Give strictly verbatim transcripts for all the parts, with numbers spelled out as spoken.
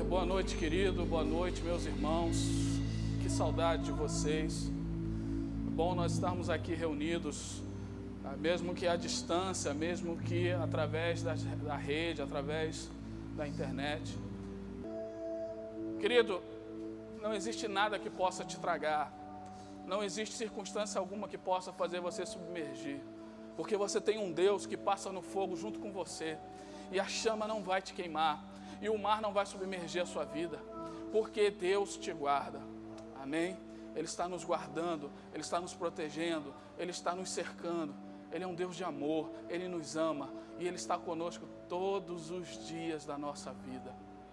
Boa noite, querido, boa noite, meus irmãos. Que saudade de vocês. É bom nós estarmos aqui reunidos, mesmo que à distância, mesmo que através da, da rede, através da internet. Querido, não existe nada que possa te tragar, não existe circunstância alguma que possa fazer você submergir, porque você tem um Deus que passa no fogo junto com você, e a chama não vai te queimar, e o mar não vai submergir a sua vida, porque Deus te guarda, amém? Ele está nos guardando, Ele está nos protegendo, Ele está nos cercando, Ele é um Deus de amor, Ele nos ama, e Ele está conosco todos os dias da nossa vida.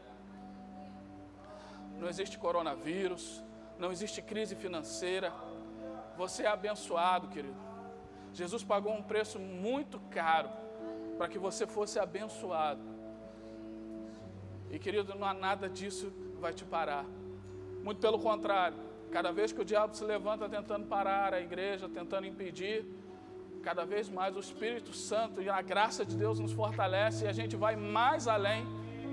Não existe coronavírus, não existe crise financeira, você é abençoado, querido. Jesus pagou um preço muito caro para que você fosse abençoado. E, querido, não há nada disso que vai te parar. Muito pelo contrário, cada vez que o diabo se levanta tentando parar a igreja, tentando impedir, cada vez mais o Espírito Santo e a graça de Deus nos fortalece e a gente vai mais além.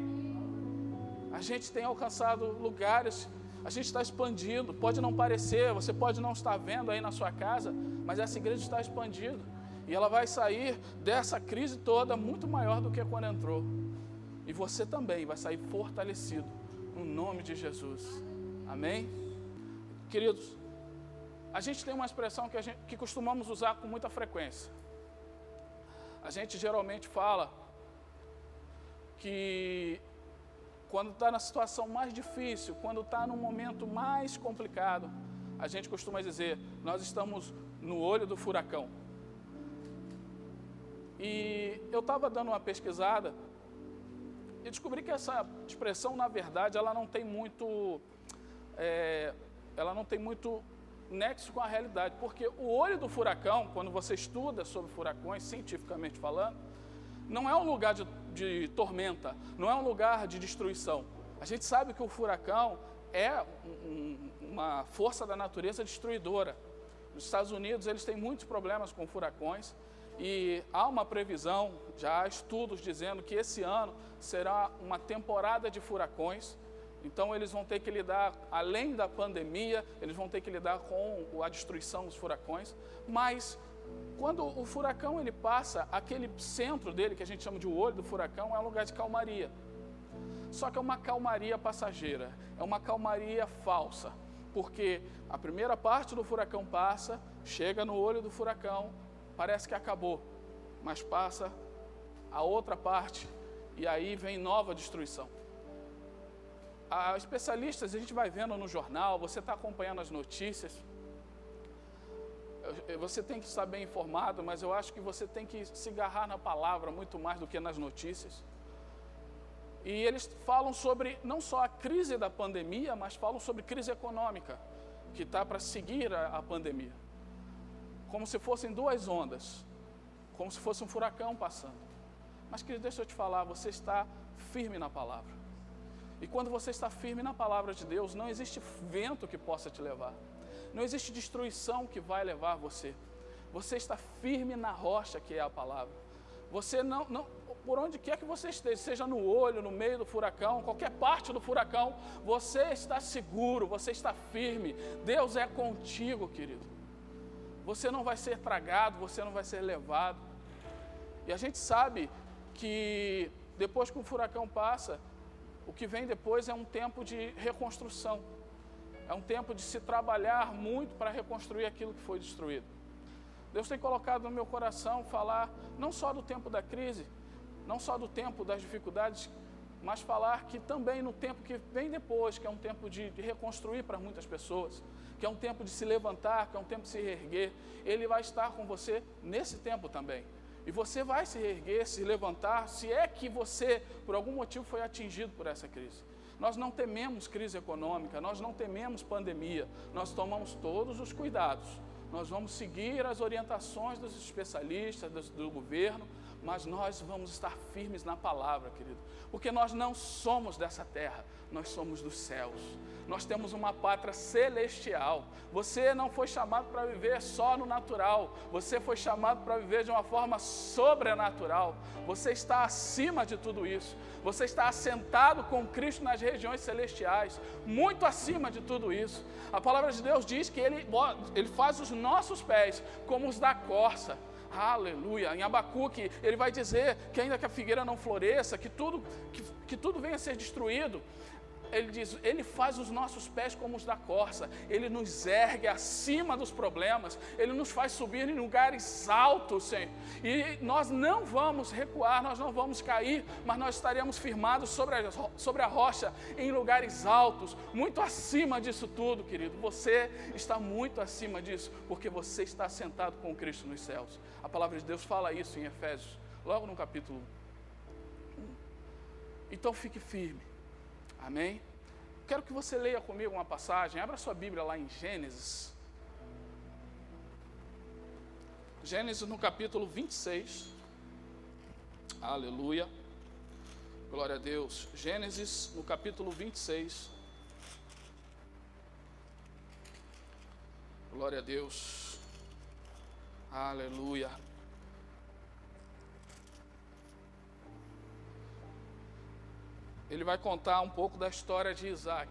A gente tem alcançado lugares, a gente está expandindo. Pode não parecer, você pode não estar vendo aí na sua casa, mas essa igreja está expandindo. E ela vai sair dessa crise toda muito maior do que quando entrou. E você também vai sair fortalecido, no nome de Jesus. Amém? Queridos, a gente tem uma expressão que, a gente, que costumamos usar com muita frequência. A gente geralmente fala que quando está na situação mais difícil, quando está num momento mais complicado, a gente costuma dizer, nós estamos no olho do furacão. E eu estava dando uma pesquisada e descobri que essa expressão, na verdade, ela não tem muito, é, ela não tem muito nexo com a realidade, porque o olho do furacão, quando você estuda sobre furacões, cientificamente falando, não é um lugar de, de tormenta, não é um lugar de destruição. A gente sabe que o furacão é um, uma força da natureza destruidora. Nos Estados Unidos, eles têm muitos problemas com furacões, e há uma previsão, já há estudos dizendo que esse ano será uma temporada de furacões. Então eles vão ter que lidar, além da pandemia, eles vão ter que lidar com a destruição dos furacões. Mas quando o furacão ele passa, aquele centro dele, que a gente chama de o olho do furacão, é um lugar de calmaria. Só que é uma calmaria passageira, é uma calmaria falsa. Porque a primeira parte do furacão passa, chega no olho do furacão, parece que acabou, mas passa a outra parte e aí vem nova destruição. A especialistas, a gente vai vendo no jornal, você está acompanhando as notícias, você tem que estar bem informado, mas eu acho que você tem que se agarrar na palavra muito mais do que nas notícias. E eles falam sobre não só a crise da pandemia, mas falam sobre crise econômica, que está para seguir a, a pandemia. Como se fossem duas ondas, como se fosse um furacão passando. Mas, querido, deixa eu te falar, você está firme na palavra. E quando você está firme na palavra de Deus, não existe vento que possa te levar. Não existe destruição que vai levar você. Você está firme na rocha que é a palavra. Você não, não, por onde quer que você esteja, seja no olho, no meio do furacão, qualquer parte do furacão, você está seguro, você está firme. Deus é contigo, querido. Você não vai ser tragado, você não vai ser levado. E a gente sabe que depois que o furacão passa, o que vem depois é um tempo de reconstrução. É um tempo de se trabalhar muito para reconstruir aquilo que foi destruído. Deus tem colocado no meu coração falar não só do tempo da crise, não só do tempo das dificuldades, mas falar que também no tempo que vem depois, que é um tempo de, de reconstruir para muitas pessoas, que é um tempo de se levantar, que é um tempo de se reerguer, Ele vai estar com você nesse tempo também. E você vai se reerguer, se levantar, se é que você, por algum motivo, foi atingido por essa crise. Nós não tememos crise econômica, nós não tememos pandemia, nós tomamos todos os cuidados. Nós vamos seguir as orientações dos especialistas, do, do governo, mas nós vamos estar firmes na palavra, querido, porque nós não somos dessa terra, nós somos dos céus. Nós temos uma pátria celestial. Você não foi chamado para viver só no natural, você foi chamado para viver de uma forma sobrenatural. Você está acima de tudo isso. Você está assentado com Cristo nas regiões celestiais, muito acima de tudo isso. A palavra de Deus diz que Ele, ele faz os nossos pés como os da corça. Aleluia. Em Abacuque, ele vai dizer que ainda que a figueira não floresça, que tudo, que, que tudo venha a ser destruído, ele diz, ele faz os nossos pés como os da corça, ele nos ergue acima dos problemas, ele nos faz subir em lugares altos, Senhor, e nós não vamos recuar, nós não vamos cair, mas nós estaremos firmados sobre a, sobre a rocha, em lugares altos, muito acima disso tudo, querido. Você está muito acima disso, porque você está sentado com Cristo nos céus. A palavra de Deus fala isso em Efésios, logo no capítulo um. Então fique firme. Amém? Quero que você leia comigo uma passagem. Abra sua Bíblia lá em Gênesis. Gênesis no capítulo vinte e seis. Aleluia. Glória a Deus. Gênesis no capítulo vinte e seis. Glória a Deus. Aleluia. Ele vai contar um pouco da história de Isaac.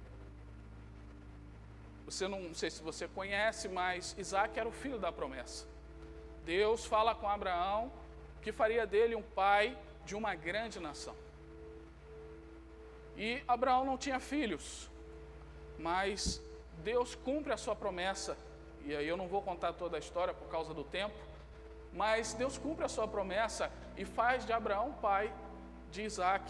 Você não, não sei se você conhece, mas Isaac era o filho da promessa. Deus fala com Abraão que faria dele um pai de uma grande nação. E Abraão não tinha filhos, mas Deus cumpre a sua promessa. E aí eu não vou contar toda a história por causa do tempo, mas Deus cumpre a sua promessa e faz de Abraão pai de Isaac.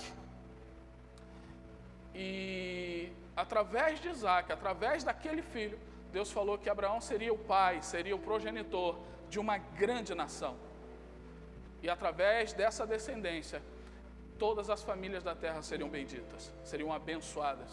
E através de Isaac, através daquele filho, Deus falou que Abraão seria o pai, seria o progenitor de uma grande nação. E através dessa descendência, todas as famílias da terra seriam benditas, seriam abençoadas.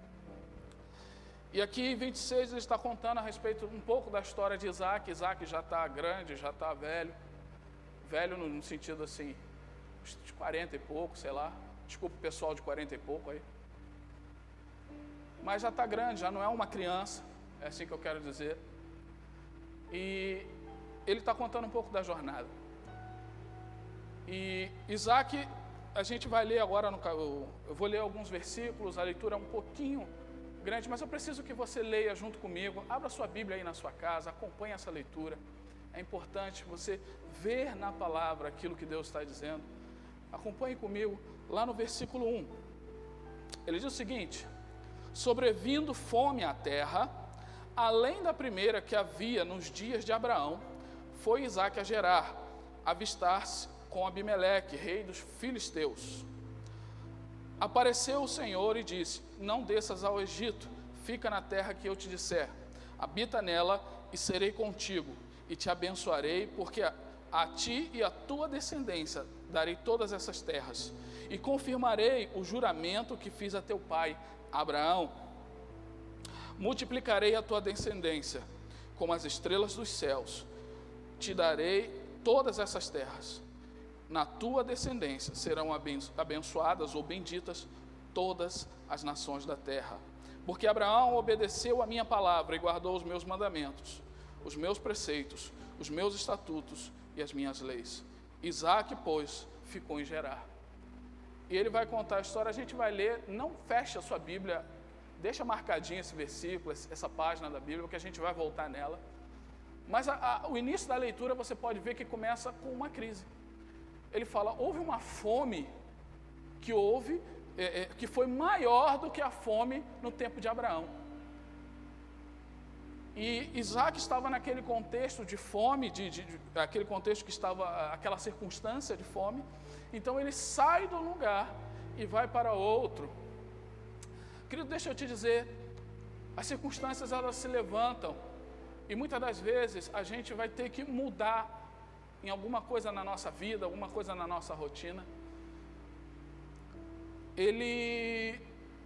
E aqui em vinte e seis ele está contando a respeito um pouco da história de Isaac. Isaac já está grande, já está velho. Velho no sentido assim, de quarenta e pouco, sei lá. Desculpa o pessoal de quarenta e pouco aí. Mas já está grande, já não é uma criança, é assim que eu quero dizer. E ele está contando um pouco da jornada. E Isaac, a gente vai ler agora, no, eu vou ler alguns versículos, a leitura é um pouquinho grande, mas eu preciso que você leia junto comigo. Abra sua Bíblia aí na sua casa, acompanhe essa leitura. É importante você ver na palavra aquilo que Deus está dizendo. Acompanhe comigo lá no versículo um. Ele diz o seguinte: sobrevindo fome à terra, além da primeira que havia nos dias de Abraão, foi Isaque a Gerar, avistar-se com Abimeleque, rei dos filisteus. Apareceu o Senhor e disse: não desças ao Egito, fica na terra que eu te disser, habita nela e serei contigo, e te abençoarei, porque a, a ti e a tua descendência darei todas essas terras, e confirmarei o juramento que fiz a teu pai Abraão. Multiplicarei a tua descendência como as estrelas dos céus, te darei todas essas terras. Na tua descendência serão abençoadas ou benditas todas as nações da terra. Porque Abraão obedeceu a minha palavra e guardou os meus mandamentos, os meus preceitos, os meus estatutos e as minhas leis. Isaque, pois, ficou em Gerar. E ele vai contar a história, a gente vai ler, não feche a sua Bíblia, deixa marcadinho esse versículo, essa página da Bíblia, porque a gente vai voltar nela. Mas a, a, o início da leitura você pode ver que começa com uma crise. Ele fala, houve uma fome que houve, é, é, que foi maior do que a fome no tempo de Abraão. E Isaac estava naquele contexto de fome, de, de, de, aquele contexto que estava, aquela circunstância de fome. Então ele sai do lugar e vai para outro. Querido, deixa eu te dizer, as circunstâncias elas se levantam e muitas das vezes a gente vai ter que mudar em alguma coisa na nossa vida, alguma coisa na nossa rotina. Ele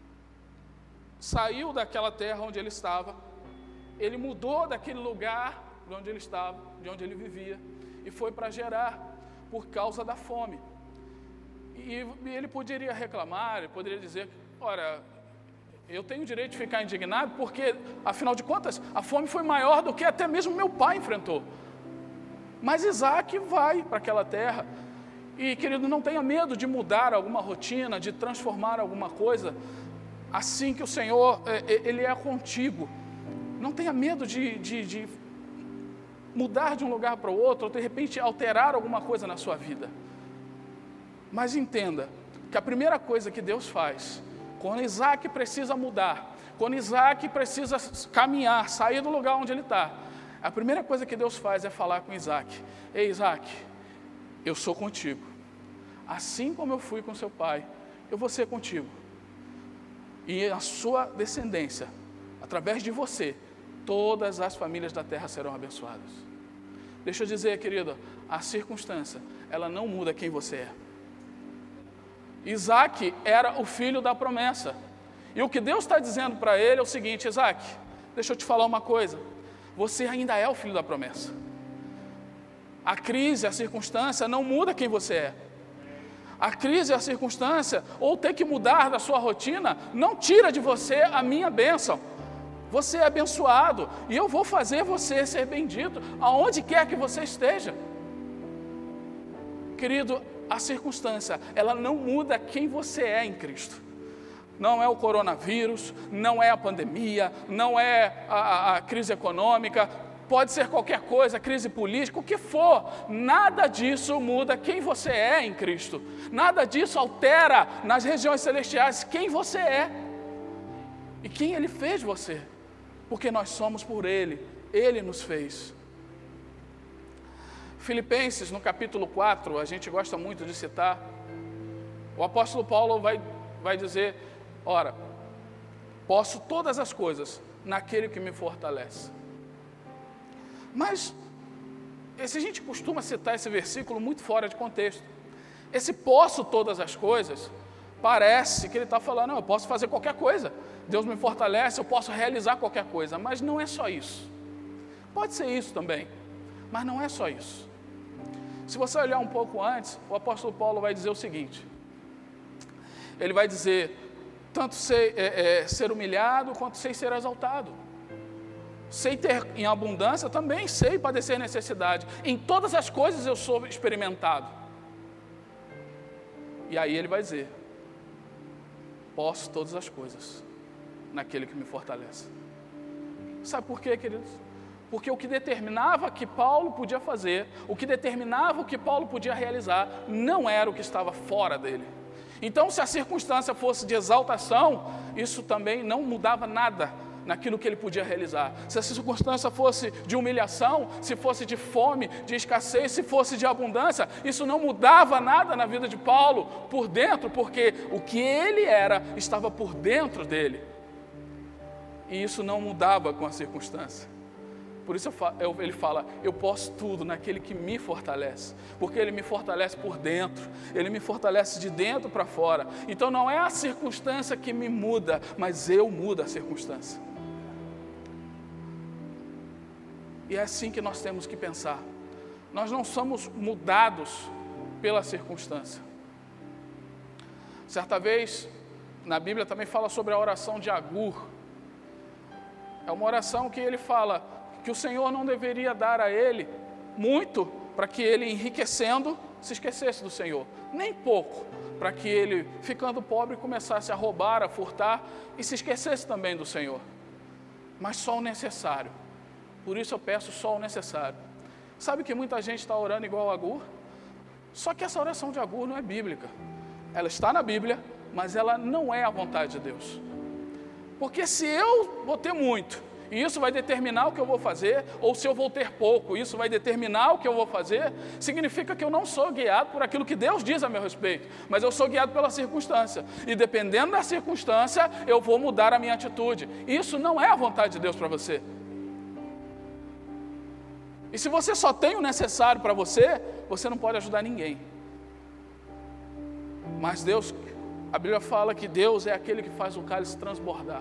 saiu daquela terra onde ele estava, ele mudou daquele lugar de onde ele estava, de onde ele vivia, e foi para Gerar. por causa da fome. E, e ele poderia reclamar, ele poderia dizer, ora, eu tenho o direito de ficar indignado porque, afinal de contas, a fome foi maior do que até mesmo meu pai enfrentou. Mas Isaac vai para aquela terra. E, querido, não tenha medo de mudar alguma rotina, de transformar alguma coisa, assim que o Senhor, Ele é contigo. Não tenha medo de, de, de mudar de um lugar para o outro, ou de repente alterar alguma coisa na sua vida. Mas entenda que a primeira coisa que Deus faz, quando Isaac precisa mudar, quando Isaac precisa caminhar, sair do lugar onde ele está, a primeira coisa que Deus faz é falar com Isaac: ei, Isaac, eu sou contigo. Assim como eu fui com seu pai, eu vou ser contigo. E a sua descendência, através de você, todas as famílias da terra serão abençoadas. Deixa eu dizer, querido, a circunstância, ela não muda quem você é. Isaac era o filho da promessa. E o que Deus está dizendo para ele é o seguinte: Isaac, deixa eu te falar uma coisa. Você ainda é o filho da promessa. A crise, a circunstância não muda quem você é. A crise, a circunstância, ou ter que mudar da sua rotina, não tira de você a minha bênção. Você é abençoado e eu vou fazer você ser bendito aonde quer que você esteja. Querido, a circunstância, ela não muda quem você é em Cristo. Não é o coronavírus, não é a pandemia, não é a, a, a crise econômica, pode ser qualquer coisa, crise política, o que for. Nada disso muda quem você é em Cristo. Nada disso altera nas regiões celestiais quem você é e quem Ele fez você. Porque nós somos por Ele, Ele nos fez. Filipenses, no capítulo quatro, a gente gosta muito de citar, o apóstolo Paulo vai, vai dizer, ora, posso todas as coisas naquele que me fortalece. Mas, esse, a gente costuma citar esse versículo muito fora de contexto. Esse posso todas as coisas, parece que ele está falando, não, eu posso fazer qualquer coisa, Deus me fortalece, eu posso realizar qualquer coisa, mas não é só isso. Pode ser isso também, mas não é só isso. Se você olhar um pouco antes, o apóstolo Paulo vai dizer o seguinte, ele vai dizer, tanto sei é, é, ser humilhado, quanto sei ser exaltado. Sei ter em abundância, também sei padecer necessidade. Em todas as coisas eu sou experimentado. E aí ele vai dizer, posso todas as coisas naquele que me fortalece. Sabe por quê, queridos? Porque o que determinava que Paulo podia fazer, o que determinava o que Paulo podia realizar, não era o que estava fora dele. Então, se a circunstância fosse de exaltação, isso também não mudava nada naquilo que ele podia realizar. Se a circunstância fosse de humilhação, se fosse de fome, de escassez, se fosse de abundância, isso não mudava nada na vida de Paulo por dentro, porque o que ele era estava por dentro dele. E isso não mudava com a circunstância. Por isso eu falo, eu, ele fala, eu posso tudo naquele que me fortalece, porque ele me fortalece por dentro, ele me fortalece de dentro para fora. Então não é a circunstância que me muda, mas eu mudo a circunstância. E é assim que nós temos que pensar. Nós não somos mudados pela circunstância. Certa vez, na Bíblia também fala sobre a oração de Agur. É uma oração que ele fala que o Senhor não deveria dar a ele muito para que ele, enriquecendo, se esquecesse do Senhor. Nem pouco, para que ele, ficando pobre, começasse a roubar, a furtar e se esquecesse também do Senhor. Mas só o necessário. Por isso eu peço só o necessário. Sabe que muita gente está orando igual a Agur? Só que essa oração de Agur não é bíblica. Ela está na Bíblia, mas ela não é a vontade de Deus. Porque se eu vou ter muito, e isso vai determinar o que eu vou fazer, ou se eu vou ter pouco, isso vai determinar o que eu vou fazer, significa que eu não sou guiado por aquilo que Deus diz a meu respeito, mas eu sou guiado pela circunstância. E dependendo da circunstância, eu vou mudar a minha atitude. Isso não é a vontade de Deus para você. E se você só tem o necessário para você, você não pode ajudar ninguém. Mas Deus, a Bíblia fala que Deus é aquele que faz o cálice transbordar.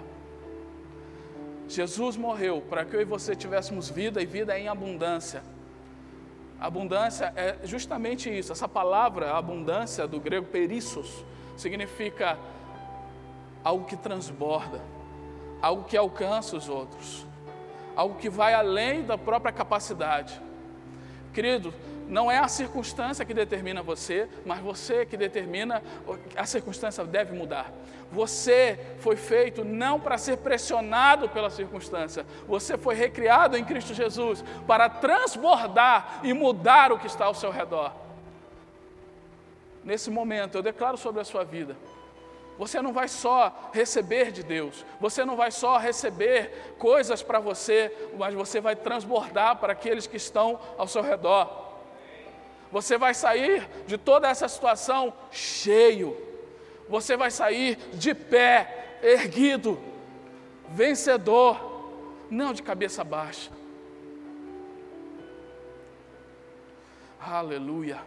Jesus morreu para que eu e você tivéssemos vida e vida em abundância. Abundância é justamente isso. Essa palavra, abundância, do grego perissos, significa algo que transborda, algo que alcança os outros, algo que vai além da própria capacidade. Querido, não é a circunstância que determina você, mas você que determina, a circunstância deve mudar. Você foi feito não para ser pressionado pela circunstância, você foi recriado em Cristo Jesus para transbordar e mudar o que está ao seu redor. Nesse momento, eu declaro sobre a sua vida, você não vai só receber de Deus, você não vai só receber coisas para você, mas você vai transbordar para aqueles que estão ao seu redor. Você vai sair de toda essa situação cheio. Você vai sair de pé, erguido, vencedor, não de cabeça baixa. Aleluia.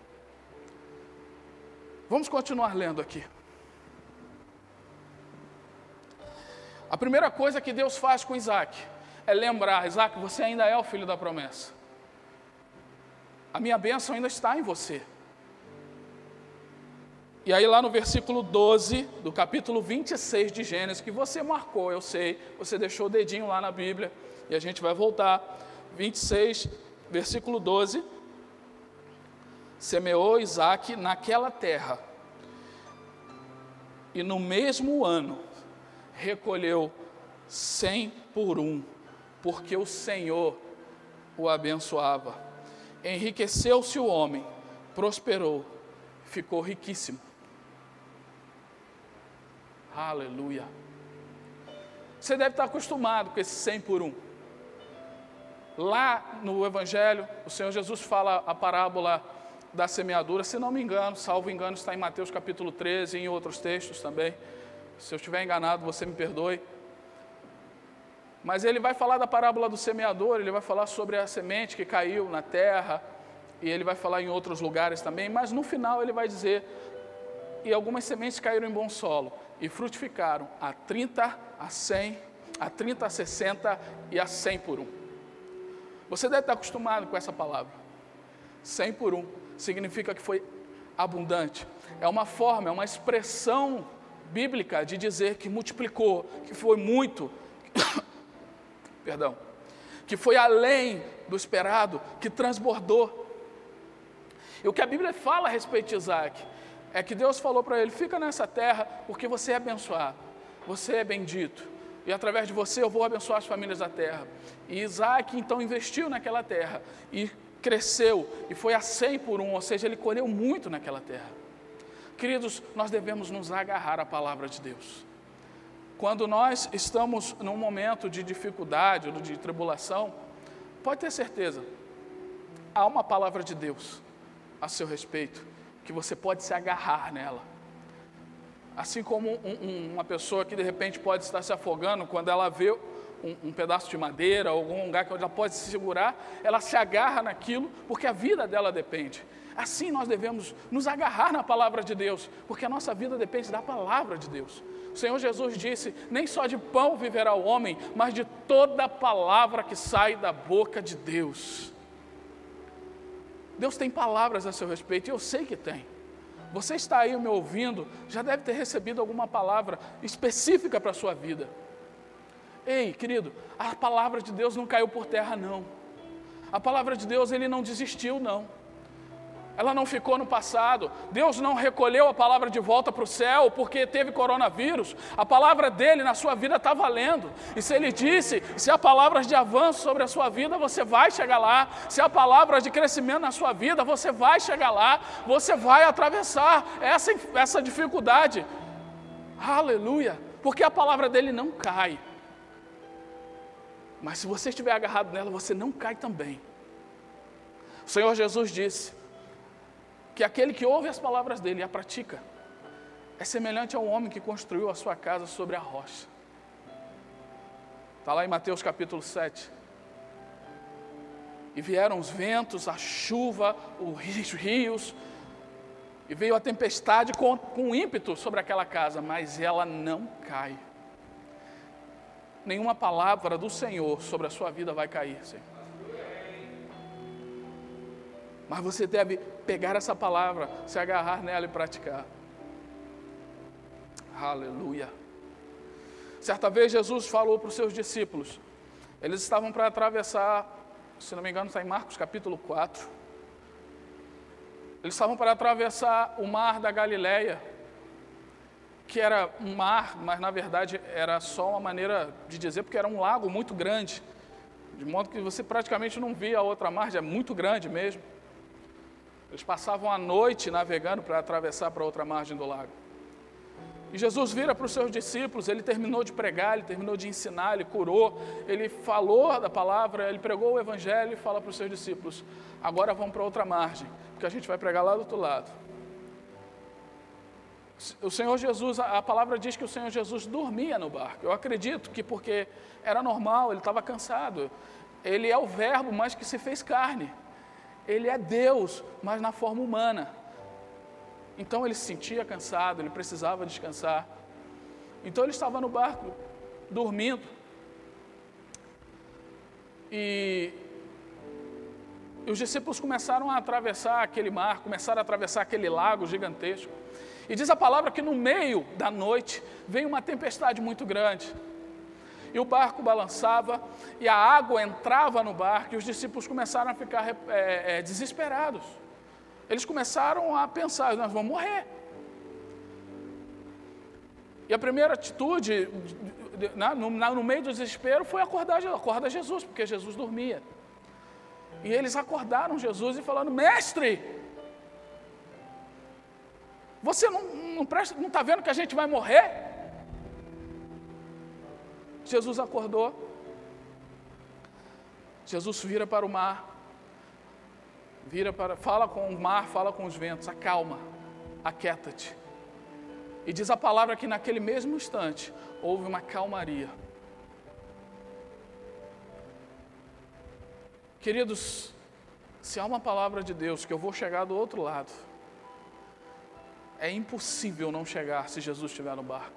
Vamos continuar lendo aqui. A primeira coisa que Deus faz com Isaac é lembrar: Isaac, você ainda é o filho da promessa. A minha bênção ainda está em você. E aí lá no versículo doze, do capítulo vinte e seis de Gênesis, que você marcou, eu sei, você deixou o dedinho lá na Bíblia, e a gente vai voltar. vinte e seis, versículo doze. Semeou Isaac naquela terra, e no mesmo ano recolheu cem por um, porque o Senhor o abençoava. Enriqueceu-se o homem, prosperou, ficou riquíssimo. Aleluia. Você deve estar acostumado com esse cem por um. Lá no Evangelho, o Senhor Jesus fala a parábola da semeadura, se não me engano, salvo engano, está em Mateus capítulo treze e em outros textos também. Se eu estiver enganado, você me perdoe. Mas ele vai falar da parábola do semeador, ele vai falar sobre a semente que caiu na terra, e ele vai falar em outros lugares também, mas no final ele vai dizer, e algumas sementes caíram em bom solo, e frutificaram a trinta, a cem, a trinta, a sessenta e a cem por um. Você deve estar acostumado com essa palavra. cem por um significa que foi abundante. É uma forma, é uma expressão bíblica de dizer que multiplicou, que foi muito, perdão, que foi além do esperado, que transbordou. E o que a Bíblia fala a respeito de Isaac é que Deus falou para ele: fica nessa terra porque você é abençoado, você é bendito, e através de você eu vou abençoar as famílias da terra. E Isaac então investiu naquela terra e cresceu, e foi a cem por um, ou seja, ele colheu muito naquela terra. Queridos, nós devemos nos agarrar à palavra de Deus. Quando nós estamos num momento de dificuldade ou de tribulação, pode ter certeza, há uma palavra de Deus a seu respeito, que você pode se agarrar nela. Assim como um, um, uma pessoa que de repente pode estar se afogando, quando ela vê um, um pedaço de madeira, ou algum lugar onde ela pode se segurar, ela se agarra naquilo, porque a vida dela depende. Assim nós devemos nos agarrar na palavra de Deus, porque a nossa vida depende da palavra de Deus. O Senhor Jesus disse: nem só de pão viverá o homem, mas de toda palavra que sai da boca de Deus. Deus tem palavras a seu respeito, e eu sei que tem. Você está aí me ouvindo, já deve ter recebido alguma palavra específica para a sua vida. Ei, querido, a palavra de Deus não caiu por terra, não. A palavra de Deus, Ele não desistiu, não. Ela não ficou no passado. Deus não recolheu a palavra de volta para o céu porque teve coronavírus. A palavra dele na sua vida está valendo. E se ele disse, se há palavras de avanço sobre a sua vida, você vai chegar lá. Se há palavras de crescimento na sua vida, você vai chegar lá. Você vai atravessar essa, essa dificuldade. Aleluia. Porque a palavra dele não cai. Mas se você estiver agarrado nela, você não cai também. O Senhor Jesus disse que aquele que ouve as palavras dele e a pratica é semelhante ao homem que construiu a sua casa sobre a rocha. Está lá em Mateus capítulo sete. E vieram os ventos, a chuva, os rios, e veio a tempestade com, com ímpeto sobre aquela casa, mas ela não cai. Nenhuma palavra do Senhor sobre a sua vida vai cair, Senhor. Mas você deve pegar essa palavra, se agarrar nela e praticar. Aleluia. Certa vez Jesus falou para os seus discípulos, eles estavam para atravessar, se não me engano está em Marcos capítulo quatro, eles estavam para atravessar o mar da Galileia, que era um mar, mas na verdade era só uma maneira de dizer, porque era um lago muito grande, de modo que você praticamente não via a outra margem, é muito grande mesmo. Eles passavam a noite navegando para atravessar para a outra margem do lago. E Jesus vira para os seus discípulos, ele terminou de pregar, ele terminou de ensinar, ele curou, ele falou da palavra, ele pregou o evangelho e fala para os seus discípulos, agora vamos para outra margem, porque a gente vai pregar lá do outro lado. O Senhor Jesus, a palavra diz que o Senhor Jesus dormia no barco. Eu acredito que porque era normal, ele estava cansado. Ele é o verbo, mas que se fez carne. Ele é Deus, mas na forma humana. Então ele se sentia cansado, ele precisava descansar. Então ele estava no barco, dormindo. E, e os discípulos começaram a atravessar aquele mar, começaram a atravessar aquele lago gigantesco. E diz a palavra que no meio da noite veio uma tempestade muito grande. E o barco balançava, e a água entrava no barco, e os discípulos começaram a ficar é, é, desesperados. Eles começaram a pensar, nós vamos morrer. E a primeira atitude, no, no meio do desespero, foi acordar, acordar Jesus, porque Jesus dormia. E eles acordaram Jesus e falando, mestre, você não está não, não vendo que a gente vai morrer? Jesus acordou, Jesus vira para o mar, vira para, fala com o mar, fala com os ventos, acalma, aquieta-te. E diz a palavra que naquele mesmo instante houve uma calmaria. Queridos, se há uma palavra de Deus que eu vou chegar do outro lado, é impossível não chegar se Jesus estiver no barco.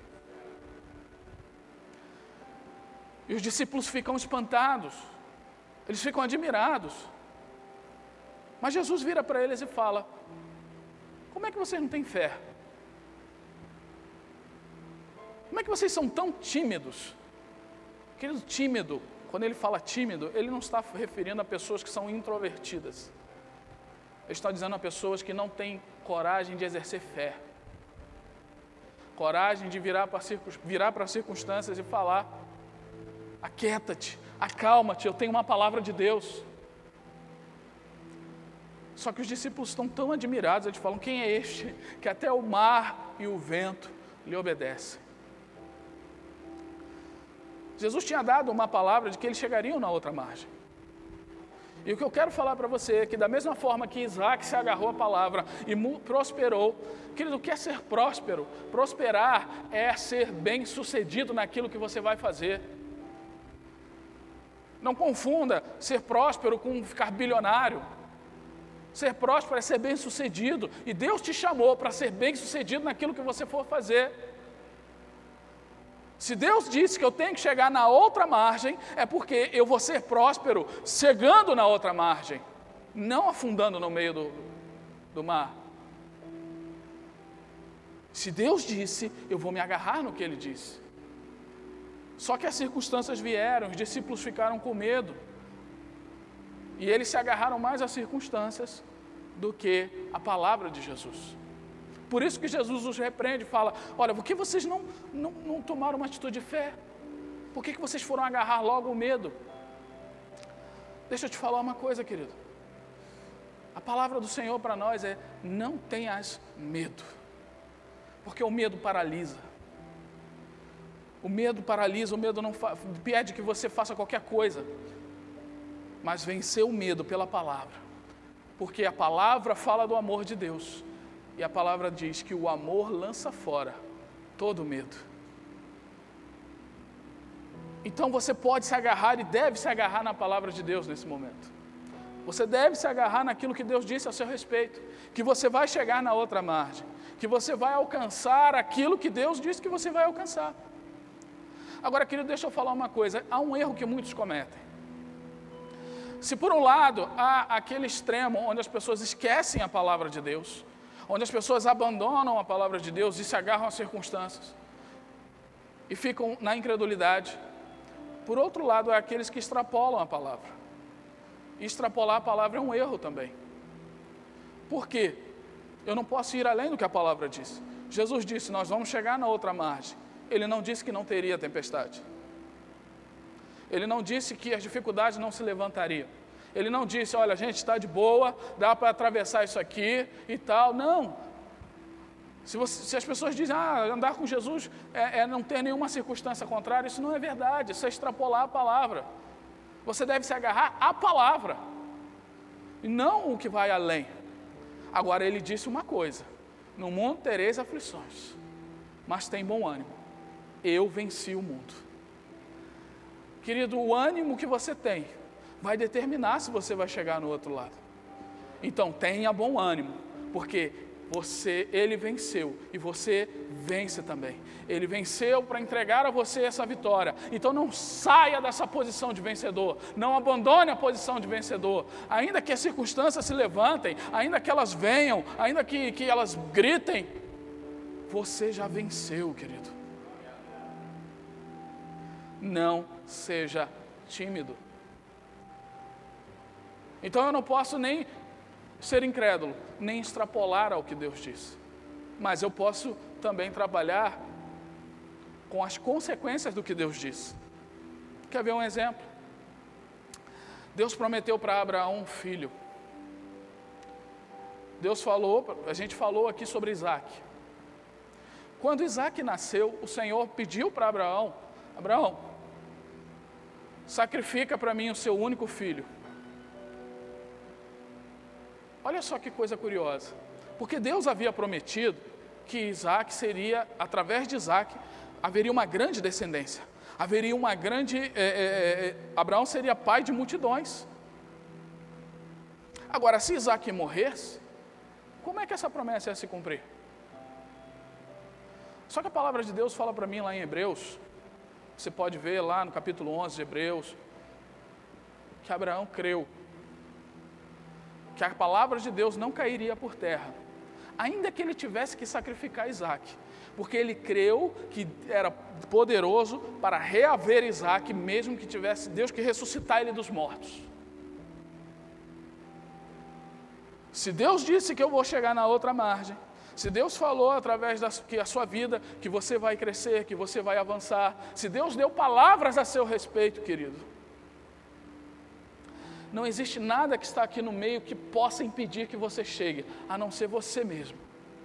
E os discípulos ficam espantados, eles ficam admirados. Mas Jesus vira para eles e fala, como é que vocês não têm fé? Como é que vocês são tão tímidos? Querido, tímido, quando ele fala tímido, ele não está referindo a pessoas que são introvertidas. Ele está dizendo a pessoas que não têm coragem de exercer fé. Coragem de virar para, virar para as circunstâncias e falar, aquieta-te, acalma-te, eu tenho uma palavra de Deus. Só que os discípulos estão tão admirados, eles falam, quem é este que até o mar e o vento lhe obedecem? Jesus tinha dado uma palavra de que eles chegariam na outra margem. E o que eu quero falar para você é que da mesma forma que Isaac se agarrou à palavra e prosperou, querido, o que é ser próspero? Prosperar é ser bem sucedido naquilo que você vai fazer. Não confunda ser próspero com ficar bilionário. Ser próspero é ser bem sucedido, e Deus te chamou para ser bem sucedido naquilo que você for fazer. Se Deus disse que eu tenho que chegar na outra margem, é porque eu vou ser próspero chegando na outra margem, não afundando no meio do, do mar. Se Deus disse, eu vou me agarrar no que Ele disse. Só que as circunstâncias vieram, os discípulos ficaram com medo, e eles se agarraram mais às circunstâncias do que a palavra de Jesus. Por isso que Jesus os repreende e fala, olha, por que vocês não, não, não tomaram uma atitude de fé? Por que, que vocês foram agarrar logo o medo? Deixa eu te falar uma coisa, querido. A palavra do Senhor para nós é, não tenhas medo. Porque o medo paralisa. O medo paralisa, o medo não fa- pede que você faça qualquer coisa. Mas vencer o medo pela palavra. Porque a palavra fala do amor de Deus. E a palavra diz que o amor lança fora todo medo. Então você pode se agarrar e deve se agarrar na palavra de Deus nesse momento. Você deve se agarrar naquilo que Deus disse a seu respeito. Que você vai chegar na outra margem. Que você vai alcançar aquilo que Deus disse que você vai alcançar. Agora, querido, deixa eu falar uma coisa. Há um erro que muitos cometem. Se por um lado há aquele extremo onde as pessoas esquecem a palavra de Deus, onde as pessoas abandonam a palavra de Deus e se agarram às circunstâncias e ficam na incredulidade, por outro lado há aqueles que extrapolam a palavra. E extrapolar a palavra é um erro também. Por quê? Eu não posso ir além do que a palavra diz. Jesus disse, nós vamos chegar na outra margem. Ele não disse que não teria tempestade. Ele não disse que as dificuldades não se levantariam. Ele não disse, olha, a gente está de boa, dá para atravessar isso aqui e tal. Não. Se, você, se as pessoas dizem, ah, andar com Jesus é, é não ter nenhuma circunstância contrária, isso não é verdade, isso é extrapolar a palavra. Você deve se agarrar à palavra, e não o que vai além. Agora, ele disse uma coisa, no mundo tereis aflições, mas tem bom ânimo, eu venci o mundo. Querido, o ânimo que você tem vai determinar se você vai chegar no outro lado. Então, tenha bom ânimo, porque você, ele venceu e você vence também. Ele venceu para entregar a você essa vitória. Então não saia dessa posição de vencedor, não abandone a posição de vencedor. Ainda que as circunstâncias se levantem, ainda que elas venham, ainda que, que elas gritem, você já venceu, querido. Não seja tímido. Então eu não posso nem ser incrédulo, nem extrapolar ao que Deus diz. Mas eu posso também trabalhar com as consequências do que Deus diz. Quer ver um exemplo? Deus prometeu para Abraão um filho. Deus falou, a gente falou aqui sobre Isaac. Quando Isaac nasceu, o Senhor pediu para Abraão, Abraão, sacrifica para mim o seu único filho. Olha só que coisa curiosa, porque Deus havia prometido que Isaac seria, através de Isaac, haveria uma grande descendência, haveria uma grande, é, é, é, Abraão seria pai de multidões. Agora, se Isaac morresse, como é que essa promessa ia se cumprir? Só que a palavra de Deus fala para mim lá em Hebreus, você pode ver lá no capítulo onze de Hebreus, que Abraão creu, que a palavra de Deus não cairia por terra, ainda que ele tivesse que sacrificar Isaac, porque ele creu que era poderoso para reaver Isaac, mesmo que tivesse Deus que ressuscitar ele dos mortos. Se Deus disse que eu vou chegar na outra margem, se Deus falou através da que a sua vida, que você vai crescer, que você vai avançar, se Deus deu palavras a seu respeito, querido, não existe nada que está aqui no meio que possa impedir que você chegue, a não ser você mesmo.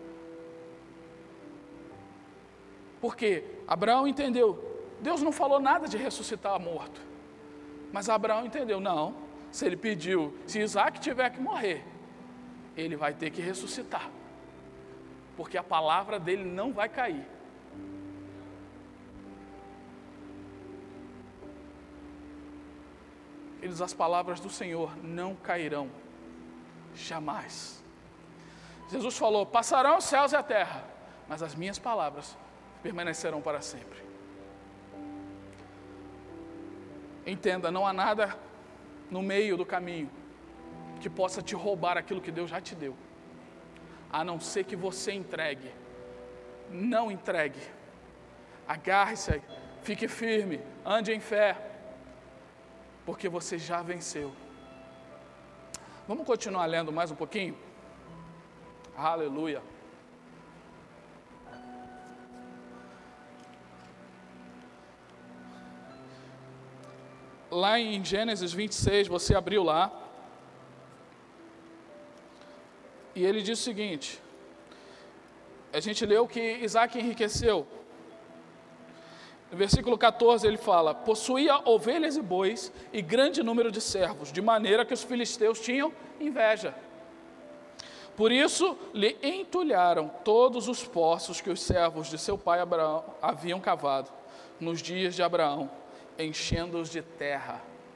Porque Abraão entendeu, Deus não falou nada de ressuscitar morto, mas Abraão entendeu, não, se ele pediu, se Isaac tiver que morrer, ele vai ter que ressuscitar, porque a palavra dele não vai cair. Eles, as palavras do Senhor não cairão, jamais. Jesus falou, passarão os céus e a terra, mas as minhas palavras permanecerão para sempre. Entenda, não há nada no meio do caminho que possa te roubar aquilo que Deus já te deu, a não ser que você entregue. Não entregue, agarre-se, fique firme, ande em fé, porque você já venceu. Vamos continuar lendo mais um pouquinho? Aleluia. Lá em Gênesis vinte e seis, você abriu lá, e ele diz o seguinte, a gente leu que Isaac enriqueceu. No versículo catorze ele fala, possuía ovelhas e bois e grande número de servos, de maneira que os filisteus tinham inveja. Por isso lhe entulharam todos os poços que os servos de seu pai Abraão haviam cavado nos dias de Abraão, enchendo-os de terra.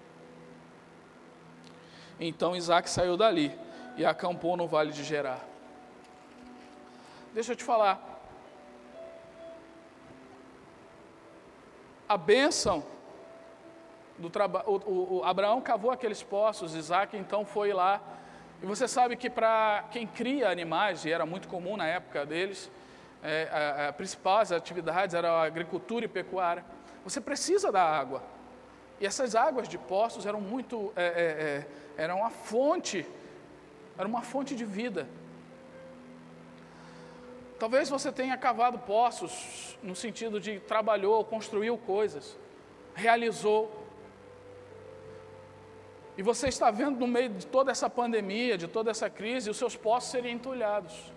Então Isaac saiu dali e acampou no vale de Gerar. Deixa eu te falar, a bênção do trabalho. O, o Abraão cavou aqueles poços, Isaac então foi lá. E você sabe que para quem cria animais, e era muito comum na época deles, é, a, a principais atividades eram a agricultura e pecuária. Você precisa da água. E essas águas de poços eram muito, é, é, é, eram uma fonte, era uma fonte de vida. Talvez você tenha cavado poços no sentido de trabalhou, construiu coisas, realizou. E você está vendo no meio de toda essa pandemia, de toda essa crise, os seus poços seriam entulhados.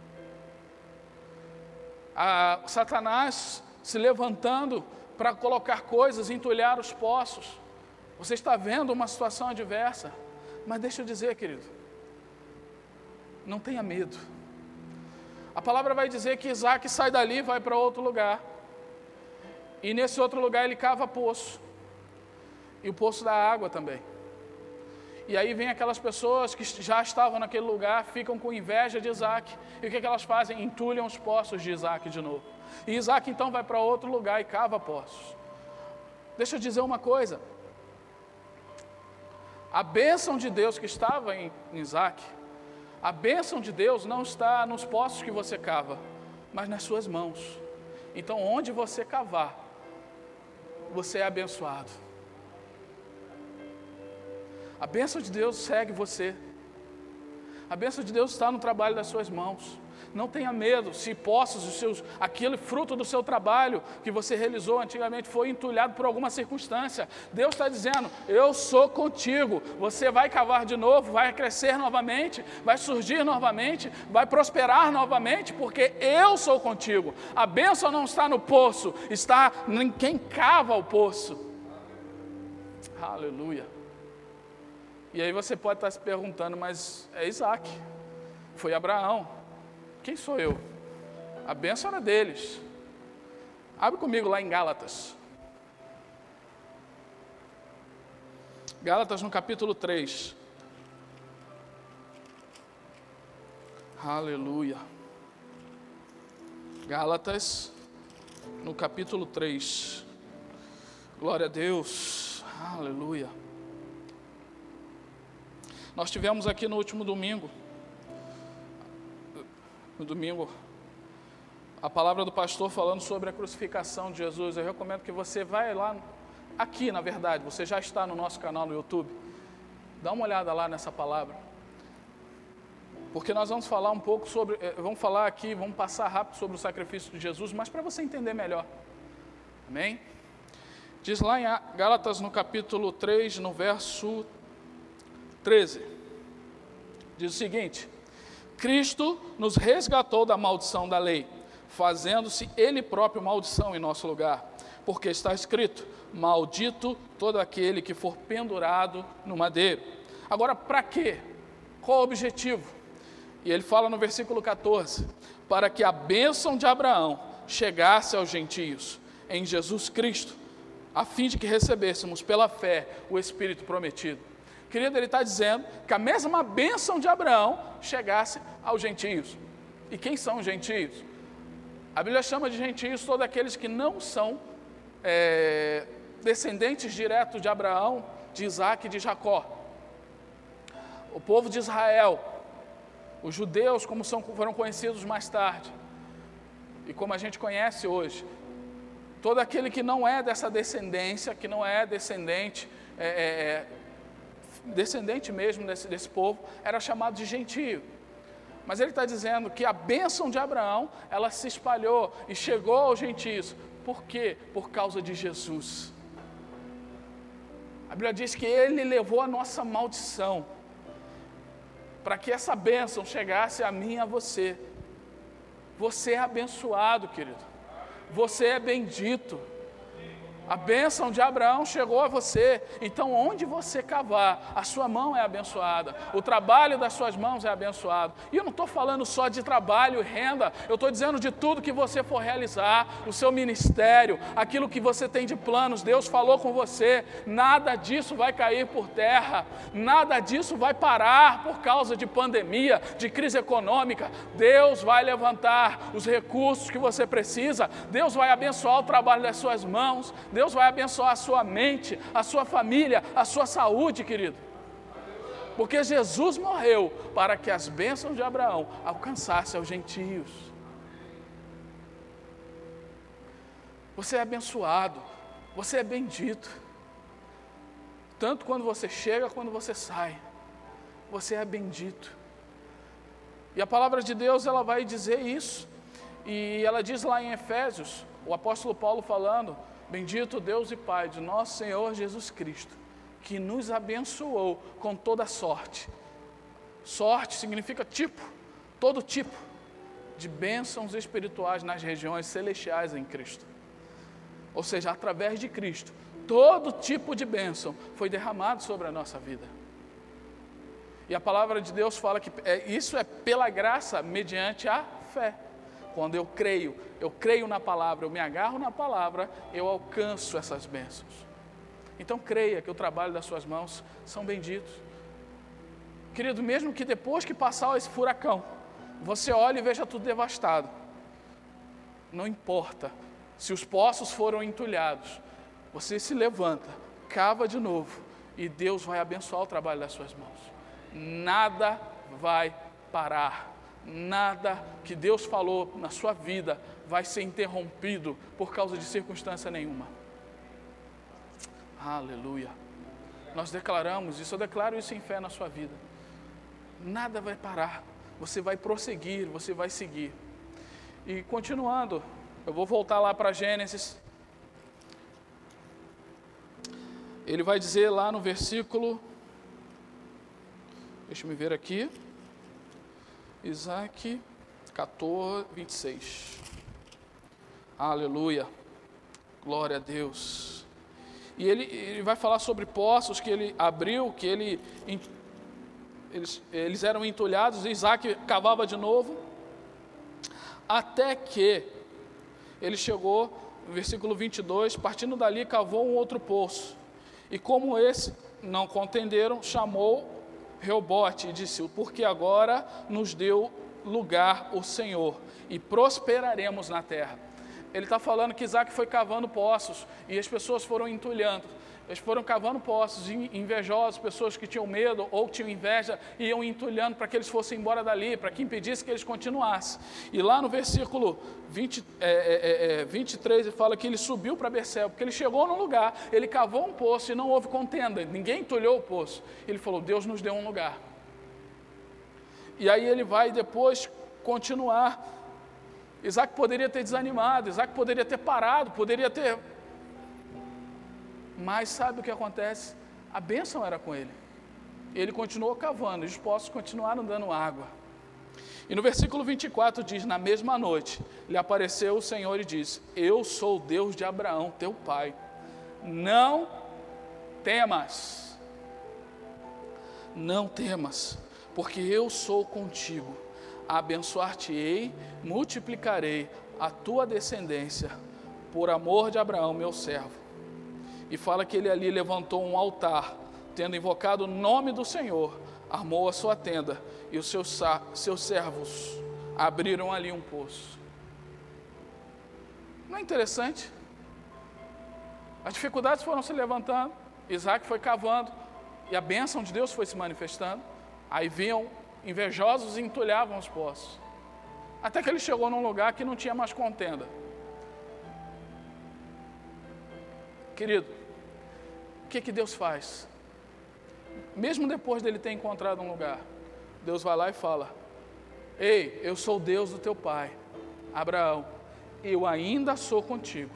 A Satanás se levantando para colocar coisas, entulhar os poços. Você está vendo uma situação adversa. Mas deixa eu dizer, querido, não tenha medo. A palavra vai dizer que Isaac sai dali e vai para outro lugar. E nesse outro lugar ele cava poço. E o poço dá água também. E aí vem aquelas pessoas que já estavam naquele lugar, ficam com inveja de Isaac. E o que, que elas fazem? Entulham os poços de Isaac de novo. E Isaac então vai para outro lugar e cava poços. Deixa eu dizer uma coisa. A bênção de Deus que estava em Isaac, a bênção de Deus não está nos poços que você cava, mas nas suas mãos. Então onde você cavar, você é abençoado. A bênção de Deus segue você. A bênção de Deus está no trabalho das suas mãos. Não tenha medo se poços, os seus, aquele fruto do seu trabalho que você realizou antigamente foi entulhado por alguma circunstância. Deus está dizendo, eu sou contigo. Você vai cavar de novo, vai crescer novamente, vai surgir novamente, vai prosperar novamente, porque eu sou contigo. A bênção não está no poço, está em quem cava o poço. Aleluia. E aí você pode estar se perguntando, mas é Isaac, foi Abraão, quem sou eu? A bênção era deles. Abre comigo lá em Gálatas. Gálatas no capítulo três. Aleluia. Gálatas no capítulo três. Glória a Deus. Aleluia. Nós tivemos aqui no último domingo, no domingo, a palavra do pastor falando sobre a crucificação de Jesus. Eu recomendo que você vá lá, aqui na verdade, você já está no nosso canal no YouTube, dá uma olhada lá nessa palavra, porque nós vamos falar um pouco sobre, vamos falar aqui, vamos passar rápido sobre o sacrifício de Jesus, mas para você entender melhor, amém? Diz lá em Gálatas no capítulo três, no verso treze, diz o seguinte: Cristo nos resgatou da maldição da lei, fazendo-se Ele próprio maldição em nosso lugar, porque está escrito, maldito todo aquele que for pendurado no madeiro. Agora, para quê? Qual o objetivo? E ele fala no versículo catorze, para que a bênção de Abraão chegasse aos gentios, em Jesus Cristo, a fim de que recebêssemos pela fé o Espírito prometido. Querido, ele está dizendo que a mesma bênção de Abraão chegasse aos gentios. E quem são os gentios? A Bíblia chama de gentios todos aqueles que não são é, descendentes diretos de Abraão, de Isaac e de Jacó. O povo de Israel, os judeus, como são, foram conhecidos mais tarde, e como a gente conhece hoje, todo aquele que não é dessa descendência, que não é descendente, é, é, descendente mesmo desse, desse povo, era chamado de gentio. Mas ele está dizendo que a bênção de Abraão, ela se espalhou e chegou aos gentios. Por quê? Por causa de Jesus. A Bíblia diz que ele levou a nossa maldição, para que essa bênção chegasse a mim e a você. Você é abençoado, querido. Você é bendito. A bênção de Abraão chegou a você, então onde você cavar, a sua mão é abençoada, o trabalho das suas mãos é abençoado. E eu não estou falando só de trabalho e renda, eu estou dizendo de tudo que você for realizar, o seu ministério, aquilo que você tem de planos, Deus falou com você, nada disso vai cair por terra, nada disso vai parar por causa de pandemia, de crise econômica. Deus vai levantar os recursos que você precisa, Deus vai abençoar o trabalho das suas mãos, Deus vai abençoar a sua mente, a sua família, a sua saúde, querido. Porque Jesus morreu para que as bênçãos de Abraão alcançassem aos gentios. Você é abençoado, você é bendito. Tanto quando você chega, quando você sai. Você é bendito. E a palavra de Deus, ela vai dizer isso. E ela diz lá em Efésios, o apóstolo Paulo falando: bendito Deus e Pai de nosso Senhor Jesus Cristo, que nos abençoou com toda sorte. Sorte significa tipo, todo tipo de bênçãos espirituais nas regiões celestiais em Cristo. Ou seja, através de Cristo, todo tipo de bênção foi derramado sobre a nossa vida. E a palavra de Deus fala que é, isso é pela graça, mediante a fé. Quando eu creio, eu creio na palavra, eu me agarro na palavra, eu alcanço essas bênçãos. Então creia que o trabalho das suas mãos são benditos. Querido, mesmo que depois que passar esse furacão, você olhe e veja tudo devastado. Não importa, se os poços foram entulhados, você se levanta, cava de novo, e Deus vai abençoar o trabalho das suas mãos. Nada vai parar. Nada que Deus falou na sua vida vai ser interrompido por causa de circunstância nenhuma. Aleluia. Nós declaramos isso, eu declaro isso em fé na sua vida. Nada vai parar. Você vai prosseguir, você vai seguir. E continuando, eu vou voltar lá para Gênesis. Ele vai dizer lá no versículo, deixa eu ver aqui, Isaac quatorze, vinte e seis. Aleluia, glória a Deus. E ele, ele vai falar sobre poços que ele abriu, que ele, eles, eles eram entulhados, e Isaac cavava de novo, até que ele chegou, no versículo vinte e dois, partindo dali cavou um outro poço, e como esse não contenderam, chamou Reobote e disse: porque agora nos deu lugar o Senhor, e prosperaremos na terra. Ele está falando que Isaac foi cavando poços, e as pessoas foram entulhando. Eles foram cavando poços, invejosos, pessoas que tinham medo ou tinham inveja, iam entulhando para que eles fossem embora dali, para que impedisse que eles continuassem. E lá no versículo vinte, é, é, é, vinte e três, ele fala que ele subiu para Berseba, porque ele chegou num lugar, ele cavou um poço e não houve contenda, ninguém entulhou o poço. Ele falou: Deus nos deu um lugar. E aí ele vai depois continuar. Isaac poderia ter desanimado, Isaac poderia ter parado, poderia ter... Mas sabe o que acontece? A bênção era com ele. Ele continuou cavando, e os poços continuaram dando água. E no versículo vinte e quatro diz: na mesma noite lhe apareceu o Senhor e disse: eu sou o Deus de Abraão, teu pai. Não temas. Não temas, porque eu sou contigo. Abençoar-te-ei, multiplicarei a tua descendência, por amor de Abraão, meu servo. E fala que ele ali levantou um altar, tendo invocado o nome do Senhor, armou a sua tenda, e os seus, seus servos abriram ali um poço. Não é interessante? As dificuldades foram se levantando, Isaac foi cavando, e a bênção de Deus foi se manifestando. Aí vinham invejosos e entulhavam os poços, até que ele chegou num lugar que não tinha mais contenda. Querido, o que que Deus faz? Mesmo depois dele ter encontrado um lugar, Deus vai lá e fala: ei, eu sou o Deus do teu pai, Abraão, eu ainda sou contigo.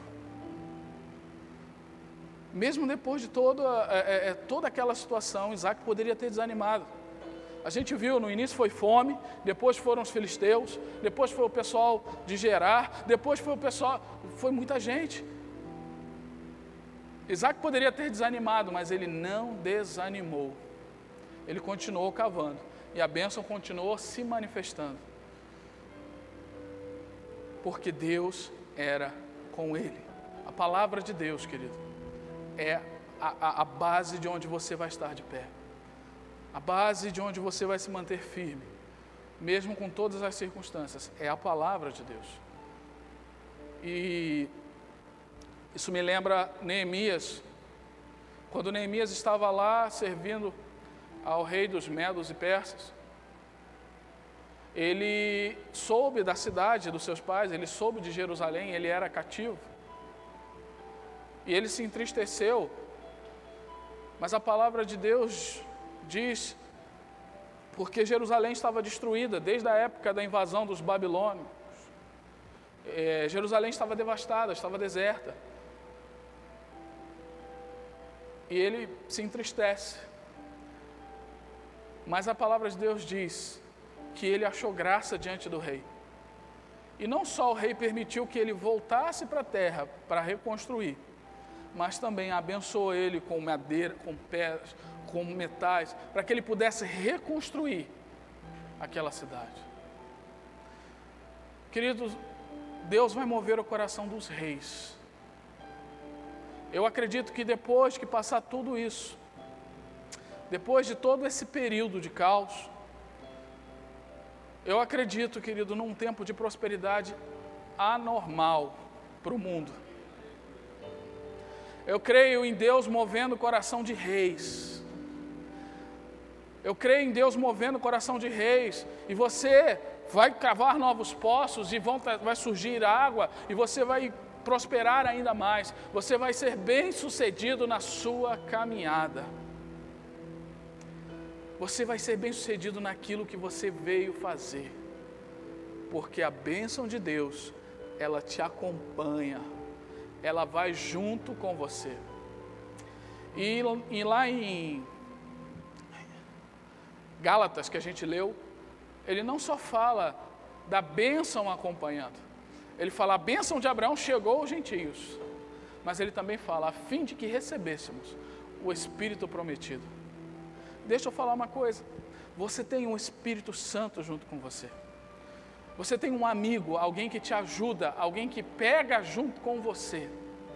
Mesmo depois de toda, é, é, toda aquela situação, Isaac poderia ter desanimado. A gente viu, no início foi fome, depois foram os filisteus, depois foi o pessoal de Gerar, depois foi o pessoal, foi muita gente. Isaac poderia ter desanimado, mas ele não desanimou. Ele continuou cavando, e a bênção continuou se manifestando. Porque Deus era com ele. A palavra de Deus, querido, é a, a, a base de onde você vai estar de pé. A base de onde você vai se manter firme, mesmo com todas as circunstâncias, é a palavra de Deus. E Isso me lembra Neemias, quando Neemias estava lá servindo ao rei dos Medos e Persas. Ele soube da cidade dos seus pais, ele soube de Jerusalém, ele era cativo. E ele se entristeceu, mas a palavra de Deus diz, porque Jerusalém estava destruída desde a época da invasão dos babilônios. É, Jerusalém estava devastada, estava deserta. E ele se entristece. Mas a palavra de Deus diz que ele achou graça diante do rei. E não só o rei permitiu que ele voltasse para a terra para reconstruir, mas também abençoou ele com madeira, com pedras, com metais, para que ele pudesse reconstruir aquela cidade. Queridos, Deus vai mover o coração dos reis. Eu acredito que depois que passar tudo isso, depois de todo esse período de caos, eu acredito, querido, num tempo de prosperidade anormal para o mundo. Eu creio em Deus movendo o coração de reis. Eu creio em Deus movendo o coração de reis. E você vai cavar novos poços e vão, vai surgir água. E você vai prosperar ainda mais. Você vai ser bem sucedido na sua caminhada. Você vai ser bem sucedido naquilo que você veio fazer. Porque a bênção de Deus, ela te acompanha. Ela vai junto com você. E, e lá em Gálatas, que a gente leu, ele não só fala da bênção acompanhando. Ele fala, a bênção de Abraão chegou aos gentios. Mas ele também fala, a fim de que recebêssemos o Espírito prometido. Deixa eu falar uma coisa. Você tem um Espírito Santo junto com você. Você tem um amigo, alguém que te ajuda, alguém que pega junto com você.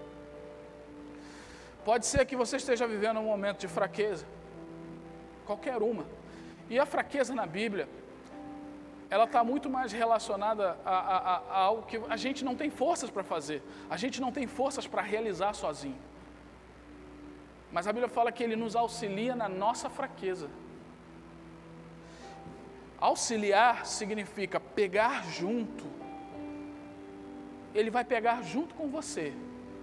Pode ser que você esteja vivendo um momento de fraqueza, qualquer uma. E a fraqueza na Bíblia, ela está muito mais relacionada a, a, a, a algo que a gente não tem forças para fazer. A gente não tem forças para realizar sozinho. Mas a Bíblia fala que Ele nos auxilia na nossa fraqueza. Auxiliar significa pegar junto. Ele vai pegar junto com você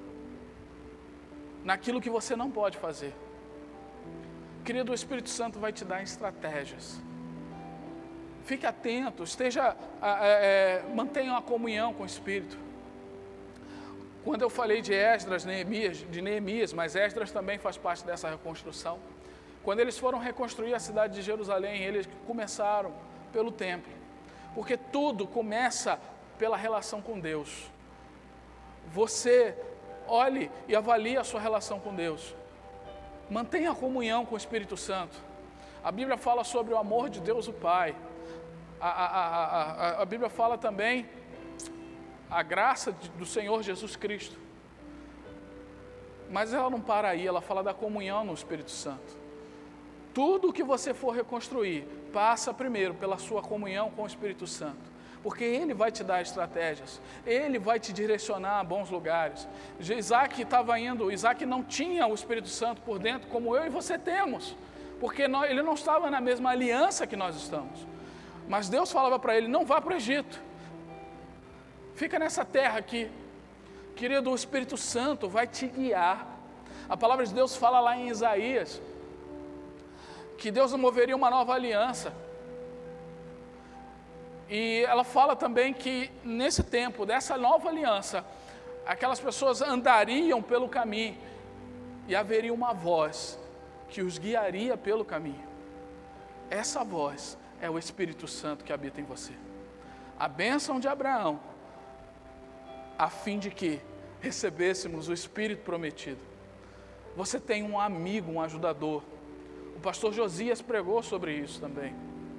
naquilo que você não pode fazer. Querido, o Espírito Santo vai te dar estratégias. Fique atento, esteja, é, é, mantenha uma comunhão com o Espírito. Quando eu falei de Esdras, Neemias, de Neemias, mas Esdras também faz parte dessa reconstrução. Quando eles foram reconstruir a cidade de Jerusalém, eles começaram pelo templo, porque tudo começa pela relação com Deus. Você olhe e avalie a sua relação com Deus. Mantenha a comunhão com o Espírito Santo. A Bíblia fala sobre o amor de Deus o Pai. A, a, a, a, a Bíblia fala também a graça de, do Senhor Jesus Cristo. Mas ela não para aí, ela fala da comunhão no Espírito Santo. Tudo que você for reconstruir, passa primeiro pela sua comunhão com o Espírito Santo. Porque Ele vai te dar estratégias, Ele vai te direcionar a bons lugares. Isaac estava indo, Isaac não tinha o Espírito Santo por dentro como eu e você temos. Porque nós, ele não estava na mesma aliança que nós estamos. Mas Deus falava para ele, não vá para o Egito. Fica nessa terra aqui. Querido, o Espírito Santo vai te guiar. A palavra de Deus fala lá em Isaías, que Deus moveria uma nova aliança. E ela fala também que nesse tempo, dessa nova aliança, aquelas pessoas andariam pelo caminho e haveria uma voz que os guiaria pelo caminho. Essa voz é o Espírito Santo que habita em você. A bênção de Abraão, a fim de que recebêssemos o Espírito prometido. Você tem um amigo, um ajudador. O pastor Josias pregou sobre isso também.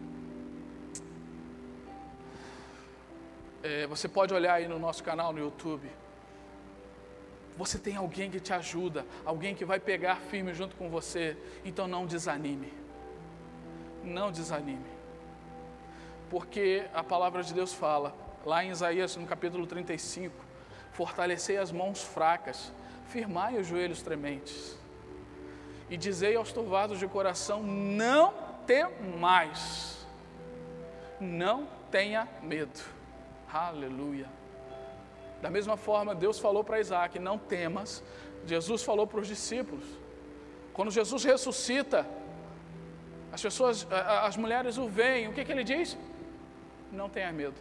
É, você pode olhar aí no nosso canal no YouTube. Você tem alguém que te ajuda, alguém que vai pegar firme junto com você. Então não desanime. Não desanime. Porque a palavra de Deus fala, lá em Isaías, no capítulo trinta e cinco, fortalecei as mãos fracas, firmai os joelhos trementes. E dizei aos turvados de coração, não temais, não tenha medo. Aleluia. Da mesma forma, Deus falou para Isaac, não temas. Jesus falou para os discípulos. Quando Jesus ressuscita, as pessoas, as mulheres o veem, o que, que ele diz? Não tenha medo.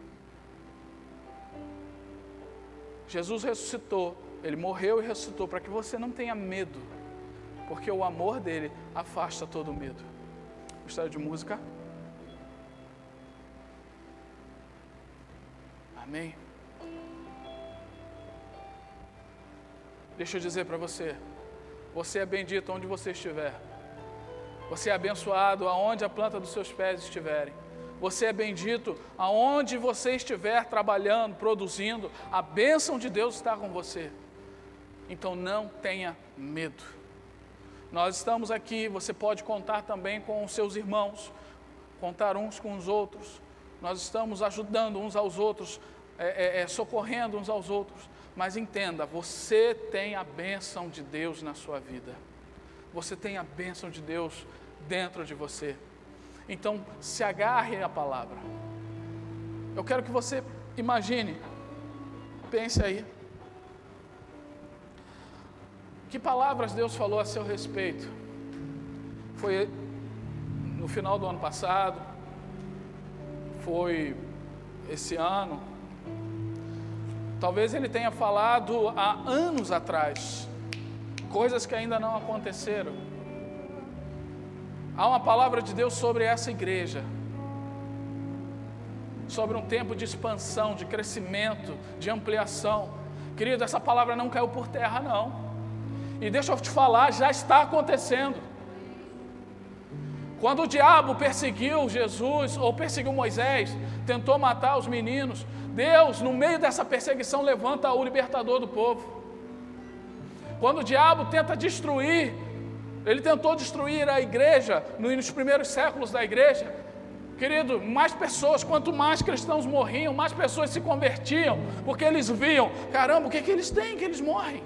Jesus ressuscitou, ele morreu e ressuscitou para que você não tenha medo, porque o amor dele afasta todo o medo. Gostaria de música? Amém? Deixa eu dizer para você, você é bendito onde você estiver. Você é abençoado aonde a planta dos seus pés estiverem. Você é bendito aonde você estiver trabalhando, produzindo. A bênção de Deus está com você. Então não tenha medo. Nós estamos aqui, você pode contar também com os seus irmãos, contar uns com os outros. Nós estamos ajudando uns aos outros, é, é, é, socorrendo uns aos outros. Mas entenda, você tem a bênção de Deus na sua vida. Você tem a bênção de Deus dentro de você. Então, se agarre à palavra. Eu quero que você imagine, pense aí. Que palavras Deus falou a seu respeito? Foi no final do ano passado? Foi esse ano? Talvez Ele tenha falado há anos atrás, coisas que ainda não aconteceram. Há uma palavra de Deus sobre essa igreja, sobre um tempo de expansão, de crescimento, de ampliação. Querido, essa palavra não caiu por terra, não. E deixa eu te falar, já está acontecendo. Quando o diabo perseguiu Jesus, ou perseguiu Moisés, tentou matar os meninos, Deus, no meio dessa perseguição, levanta o libertador do povo. Quando o diabo tenta destruir, ele tentou destruir a igreja, nos primeiros séculos da igreja, querido, mais pessoas, quanto mais cristãos morriam, mais pessoas se convertiam, porque eles viam, caramba, o que, que eles têm que eles morrem?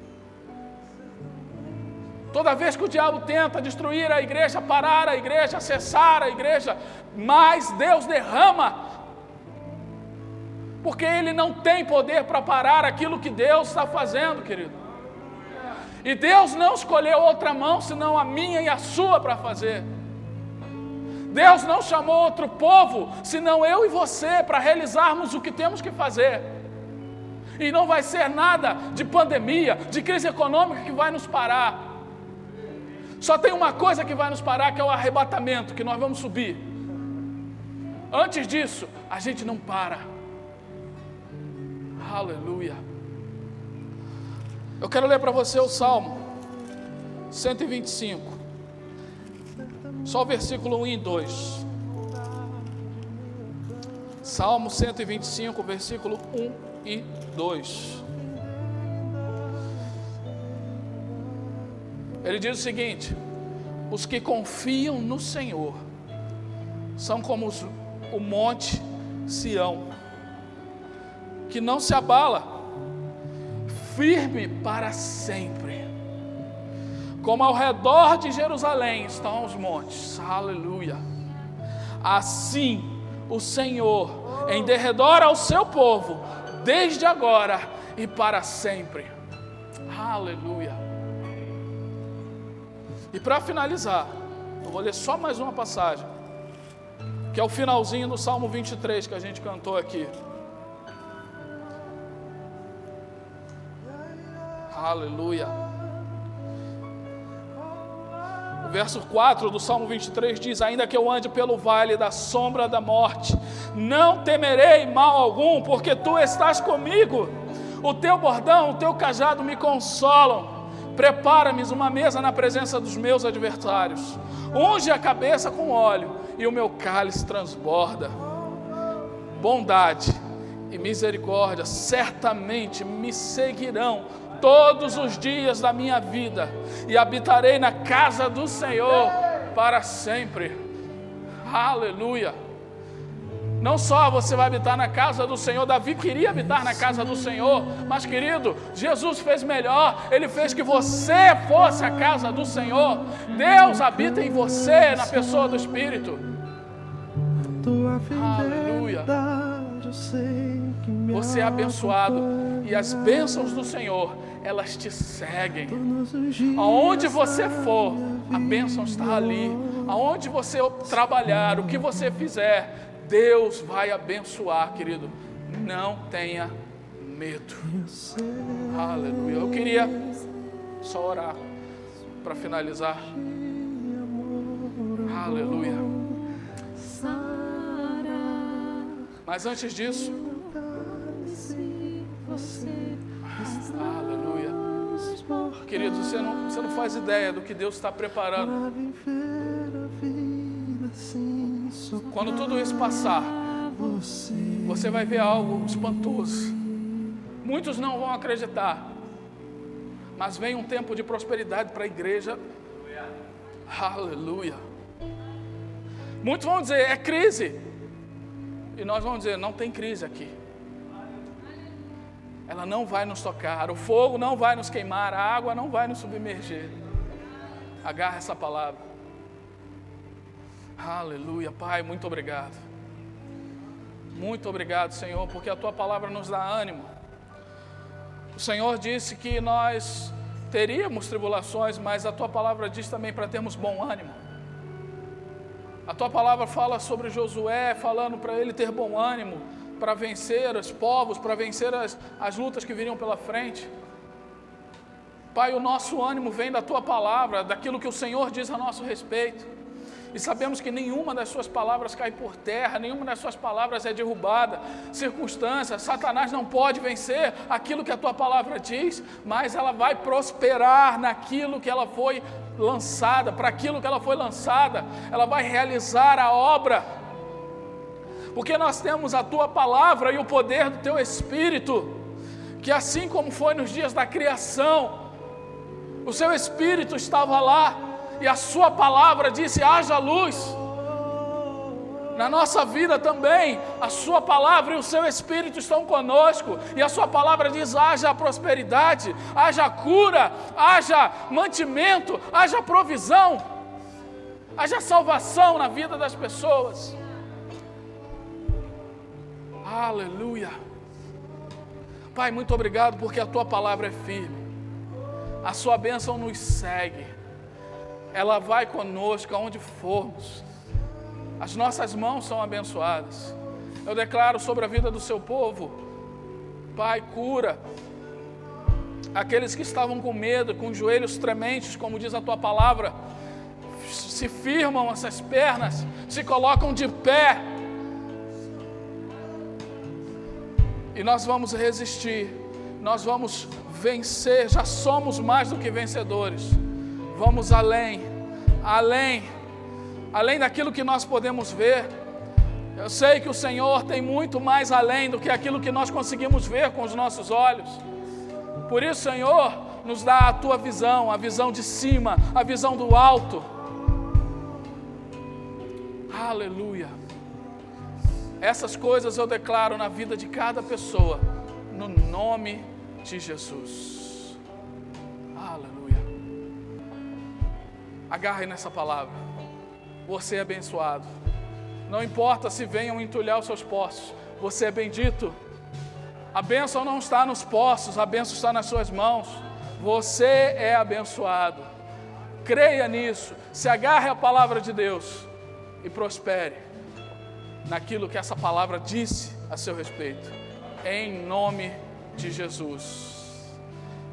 Toda vez que o diabo tenta destruir a igreja, parar a igreja, cessar a igreja, mais Deus derrama, porque Ele não tem poder para parar aquilo que Deus está fazendo, querido. E Deus não escolheu outra mão, senão a minha e a sua para fazer. Deus não chamou outro povo, senão eu e você, para realizarmos o que temos que fazer. E não vai ser nada de pandemia, de crise econômica que vai nos parar. Só tem uma coisa que vai nos parar, que é o arrebatamento, que nós vamos subir. Antes disso, a gente não para. Aleluia. Eu quero ler para você o Salmo cento e vinte e cinco. Só o versículo um e dois. Salmo cento e vinte e cinco, versículo um e dois. Ele diz o seguinte: os que confiam no Senhor são como os, o monte Sião, que não se abala, firme para sempre. Como ao redor de Jerusalém estão os montes, aleluia. Assim o Senhor em derredor ao seu povo, desde agora e para sempre. Aleluia. E para finalizar, eu vou ler só mais uma passagem, que é o finalzinho do Salmo vinte e três que a gente cantou aqui. Aleluia. O verso quatro do Salmo vinte e três diz: ainda que eu ande pelo vale da sombra da morte, não temerei mal algum, porque tu estás comigo. O teu bordão, o teu cajado me consolam. Prepara-me uma mesa na presença dos meus adversários. Unge a cabeça com óleo e o meu cálice transborda. Bondade e misericórdia certamente me seguirão todos os dias da minha vida, e habitarei na casa do Senhor para sempre. Aleluia. Não só você vai habitar na casa do Senhor, Davi queria habitar na casa do Senhor, mas querido, Jesus fez melhor, Ele fez que você fosse a casa do Senhor. Deus habita em você, na pessoa do Espírito. Aleluia. Você é abençoado e as bênçãos do Senhor, elas te seguem. Aonde você for, a bênção está ali. Aonde você trabalhar, o que você fizer, Deus vai abençoar, querido. Não tenha medo. Aleluia. Eu queria só orar para finalizar. Aleluia. Mas antes disso, aleluia. Querido, você não, você não faz ideia do que Deus está preparando. Quando tudo isso passar, você vai ver algo espantoso. Muitos não vão acreditar, mas vem um tempo de prosperidade para a igreja. Aleluia. Muitos vão dizer, é crise. E nós vamos dizer, não tem crise aqui. Ela não vai nos tocar, o fogo não vai nos queimar, a água não vai nos submergir. Agarra essa palavra. Aleluia, Pai, muito obrigado. Muito obrigado, Senhor, porque a Tua palavra nos dá ânimo. O Senhor disse que nós teríamos tribulações, mas a Tua palavra diz também para termos bom ânimo. A Tua palavra fala sobre Josué, falando para ele ter bom ânimo, para vencer os povos, para vencer as, as lutas que viriam pela frente. Pai, o nosso ânimo vem da Tua palavra, daquilo que o Senhor diz a nosso respeito. E sabemos que nenhuma das suas palavras cai por terra, nenhuma das suas palavras é derrubada. Circunstâncias, Satanás não pode vencer aquilo que a Tua palavra diz, mas ela vai prosperar naquilo que ela foi lançada, para aquilo que ela foi lançada, ela vai realizar a obra. Porque nós temos a Tua palavra e o poder do Teu Espírito, que assim como foi nos dias da criação, o Seu Espírito estava lá, e a Sua palavra disse, haja luz. Na nossa vida também, a Sua palavra e o Seu Espírito estão conosco, e a Sua palavra diz, haja prosperidade, haja cura, haja mantimento, haja provisão, haja salvação na vida das pessoas. Aleluia. Pai, muito obrigado porque a Tua palavra é firme, a Sua bênção nos segue. Ela vai conosco aonde formos. As nossas mãos são abençoadas. Eu declaro sobre a vida do Seu povo, Pai, cura aqueles que estavam com medo, com os joelhos trementes, como diz a Tua palavra, se firmam essas pernas, se colocam de pé, e nós vamos resistir, nós vamos vencer, já somos mais do que vencedores. Vamos além, além, além daquilo que nós podemos ver. Eu sei que o Senhor tem muito mais além do que aquilo que nós conseguimos ver com os nossos olhos. Por isso, Senhor, nos dá a Tua visão, a visão de cima, a visão do alto. Aleluia. Essas coisas eu declaro na vida de cada pessoa, no nome de Jesus. Aleluia. Agarre nessa palavra. Você é abençoado. Não importa se venham entulhar os seus poços, você é bendito. A bênção não está nos poços, a bênção está nas suas mãos. Você é abençoado. Creia nisso, se agarre à palavra de Deus e prospere naquilo que essa palavra disse a seu respeito. Em nome de Jesus.